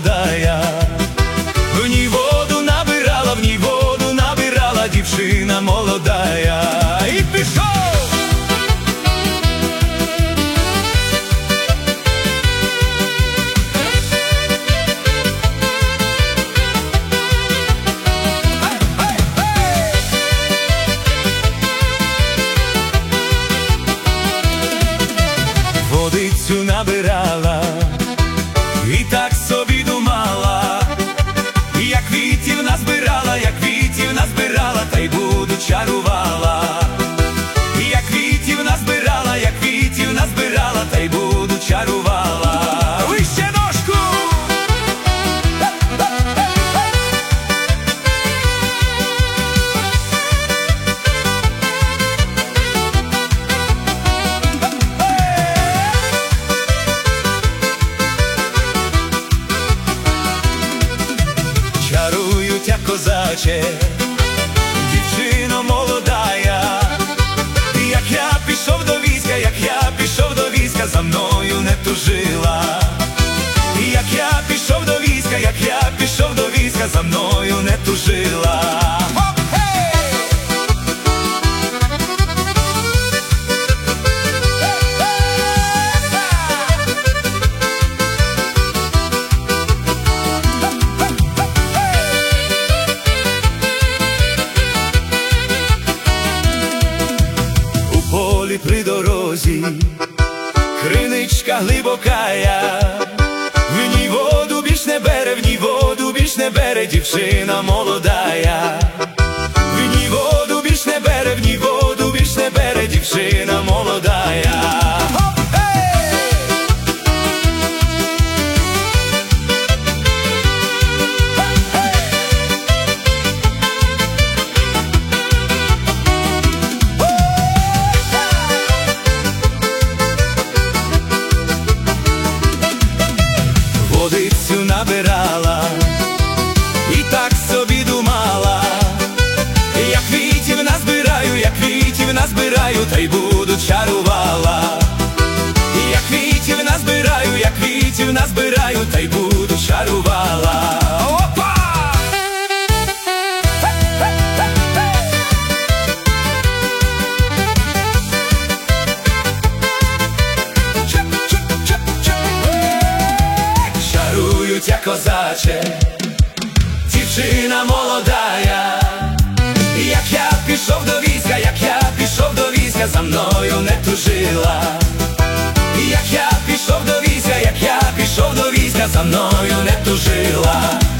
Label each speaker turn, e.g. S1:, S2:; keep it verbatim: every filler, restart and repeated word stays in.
S1: молодая. В ній воду набирала, в ній воду набирала дівчина молодая. І пішов! Водицю набирала і так собі думала, як квітів назбирала, як квітів назбирала, та й буду чарувала. Як квітів назбирала, як квітів назбирала, та й буду чарувала. Вище ножку! Чарують, як козаче, дівчино молодая. Як я пішов до війська, як я пішов до війська, за мною не тужила. Як я пішов до війська, як я пішов до війська, за мною не тужила. При дорозі криничка глибокая, в ній воду більш не бере, в ній воду більш не бере дівчина молодая. В ній воду більш не бере, в ній воду більш не бере дівчина молодая. Водицю набирала і так собі думала, як квітів назбираю, як квітів назбираю, та й буду чарувала. Як квітів назбираю, як квітів назбираю, та й буду чарувала. Опа! Чарують, як козаче, дівчина молодая. Як я пішов до війська, як я пішов до війська, за мною не тужила. Як я пішов до війська, як я пішов до війська, за мною не тужила.